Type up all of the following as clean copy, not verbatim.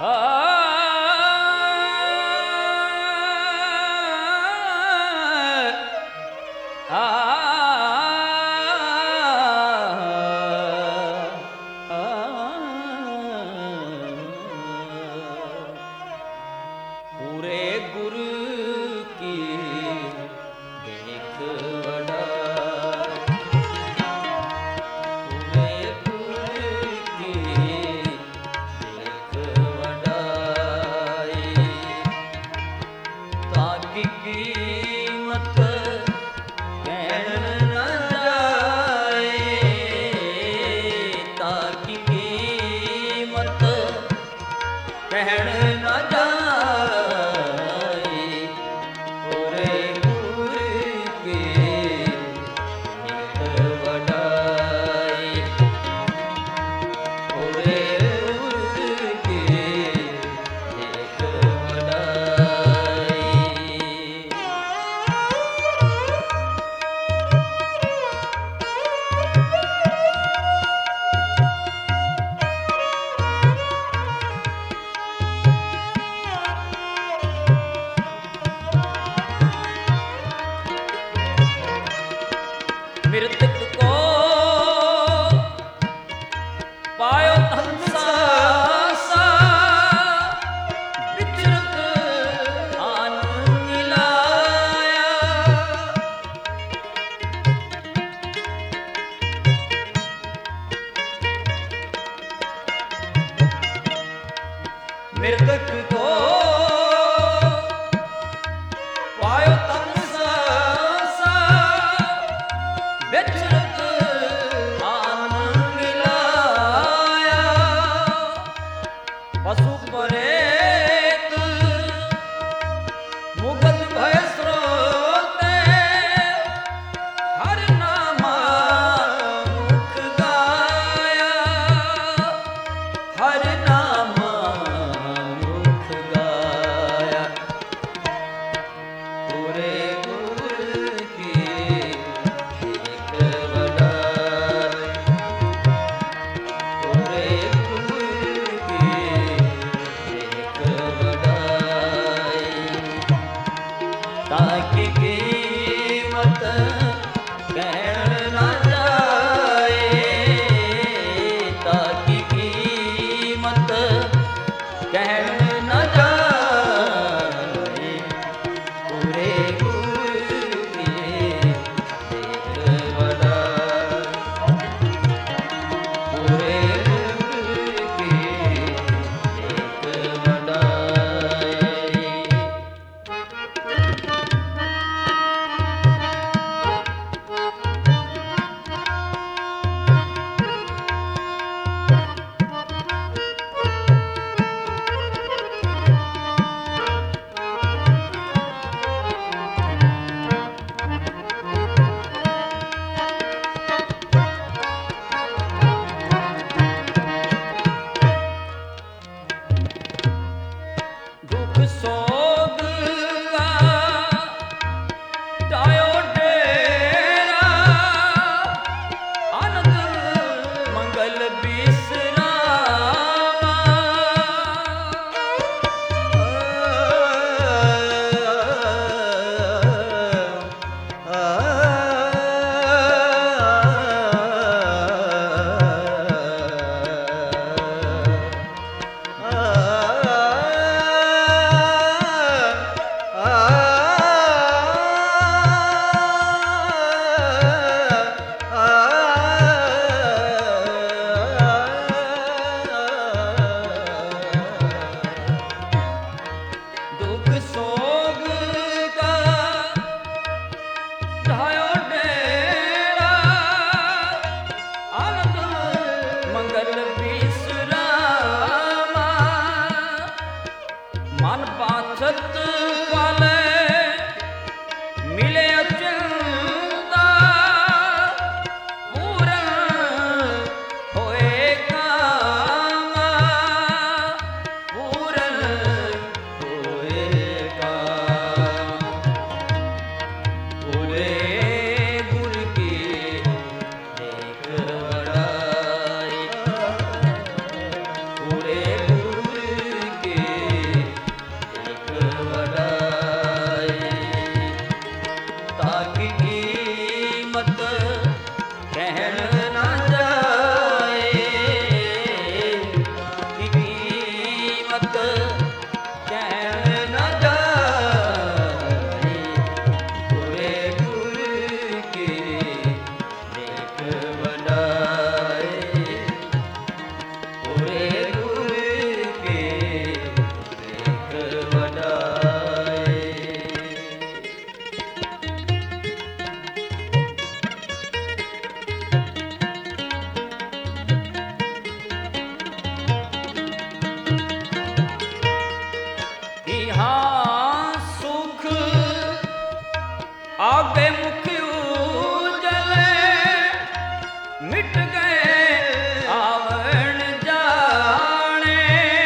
पूरे गुरु की देख वड़ा, पूरे गुरु की देख वड़ाई, ताकि कीमत कहन न जाए, ताकि कीमत कहन न जाए। मृतक को पायो हंसा सा, विचरत आन मिलाया, मृतक को पायो हंसा सा, विचरत आन मिलाया, पशु परेत मुगल भय स्रोते, हर नामा मुख गाया, हर नामा मुख गाया। पूरे गुरु की देख वड़ाई, पूरे गुरु की देख वड़ाई, ताकि कीमत कहन न जाए, ताकि कीमत कहन न जाए। पूरे गुरु की देख वड़ाई, पूरे गुरु की देख वड़ाई। दुख सोग का जायो डेरा, आनंद मंगल विश्रामा, दुख सोग का जायो डेरा, आनंद मंगल विश्रामा, मन पाछत वाले मिले अचिंता, पूरन होए कामा, पूरन होए कामा। पूरे गुरु की देख वड़ाई, पूरे गुरु आगे मुख उजले मिट गए आवण जाने,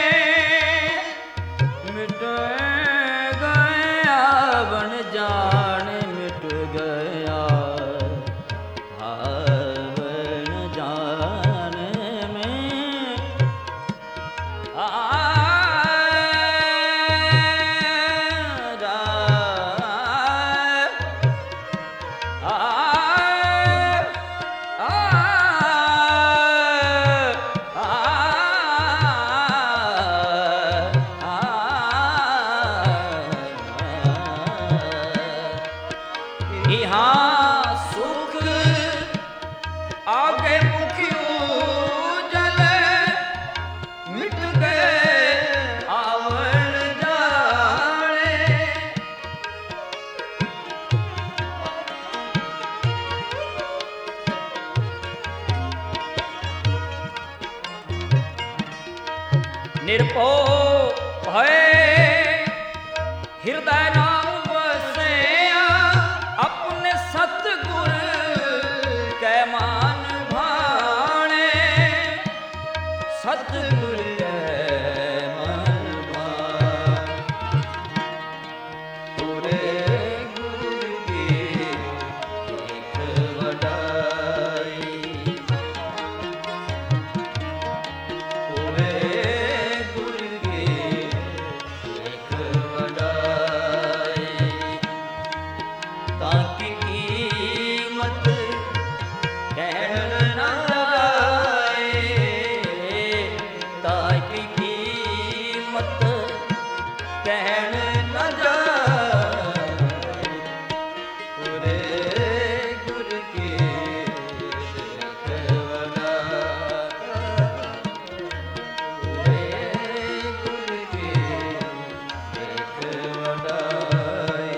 मिट गए आवण जाने, मिट गया आवण जाने में यहाँ सुख आगे मुख उजले मिट गए आवण जाने। निर्भय भय हृदय नाम बसया, अपने सतगुर कै मान भाणे, सतगुर कै मान भाणे। पूरे गुर की एक वडाई, पूरे गुर की एक वडाई, ताकि कीमत कहन न जाए, ताकि कीमत कहन न जाए। पूरे गुर की एक वडाई, पूरे गुर की एक वडाई।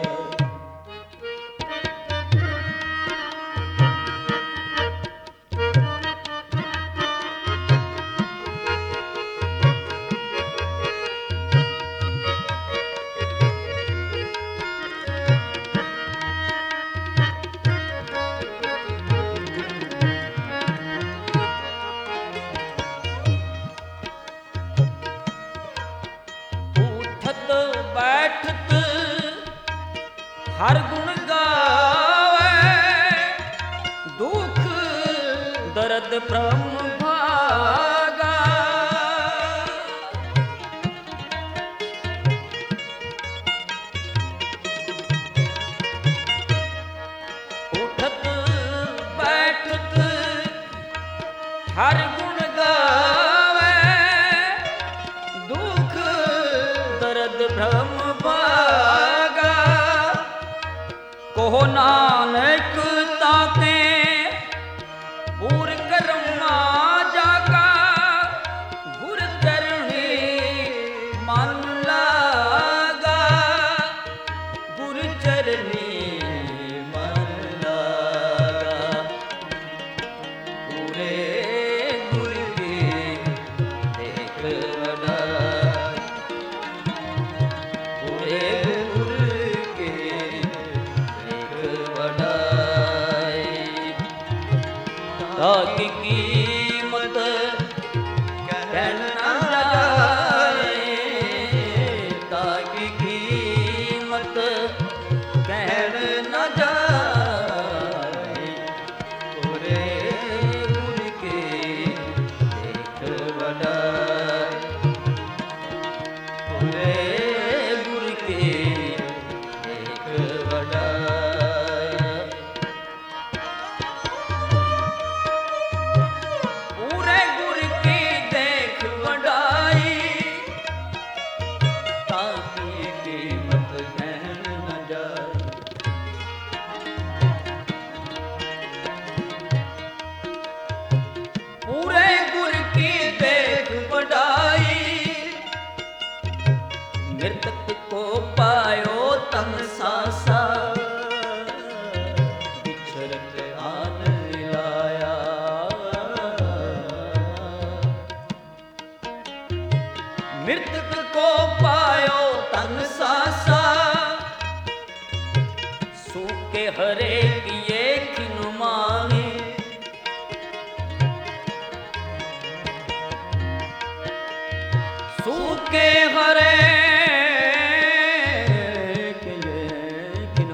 उठत बैठत हर गुण गावे, दुख दर्द ब्रह्म भागा। उठत बैठत हर गुण गावे, दुख दर्द भ्रम भागा। कहो नानक ताके पूर कर्मा जागा, गुर चरणी मन लागा, गुर चरणी मन लागा। पूरे गुर की एक वडाई, पूरे गुर की एक वडाई, ताकि कीमत कहन न जाए, ताकि कीमत कहन न जाए। पूरे गुर की एक वडाई, पूरे गुर की एक वडाई। पूरे गुर की देख वडाई, ताकि कीमत कहन न जाए। पूरे गुर की देख वडाई, मृतक को पायो तम सासा, सूखे हरे किए खिन माहे, सूखे हरे किए खिन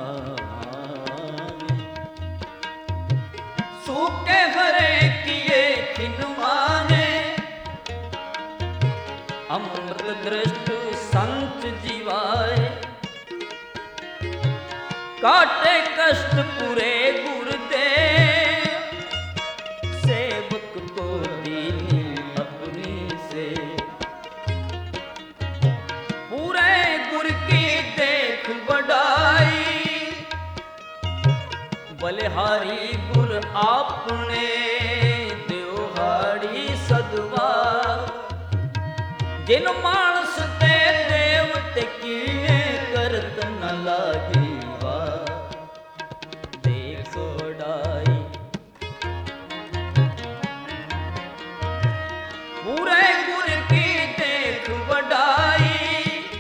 माहे, सूखे हरे किए खिन माहे। अमृत दृष्ट संत जीवाए, काटे कष्ट पूरे गुरुदेव, सेवक को दीनी अपनी से। पूरे गुर की देख बढ़ाई, बलिहारी गुर आपने देवहारी सदवा। जिन मानस ते देवते किए करत न लागी वाह, देख बढ़ाई। पूरे गुर की देख बढ़ाई,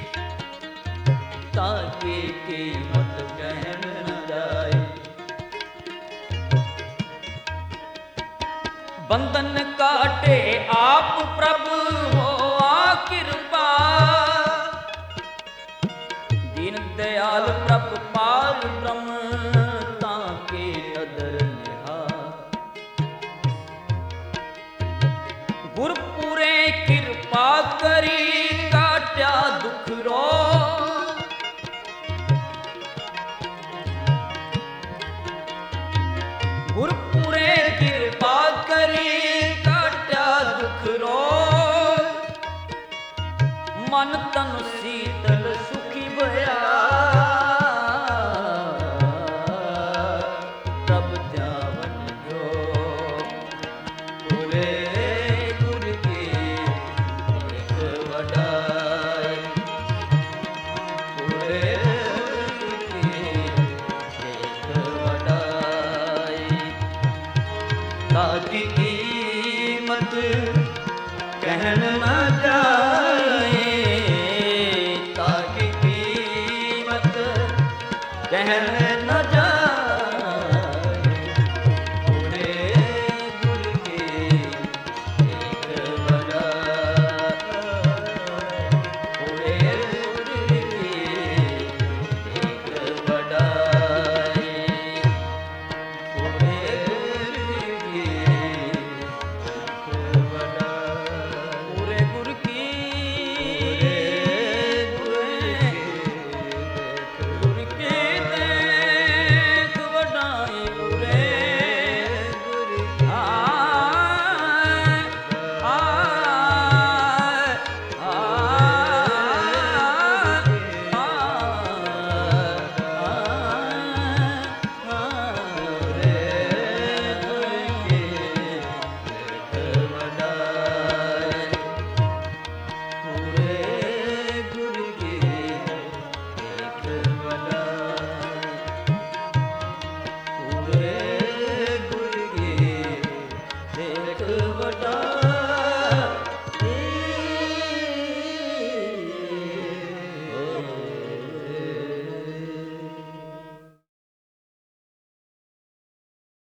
ताकि कीमत कहन न जाए। बंधन काटे आप प्रभु हो कृपा, दीन दयाल प्रभु पाल ब्रह्म ताके अदर निहा। गुरपुरे कृपा करी काट्या दुख रो, गुरपुरे कृपा करी काट्या दुख रो। मन तन शीतल सुखी भया, तब ध्यान जो पूरे गुर की देख बढ़ाई। पूरे गुर की देख बढ़ाई, ताकि कीमत कहन न जाए, ताकि कीमत कहन न जाए।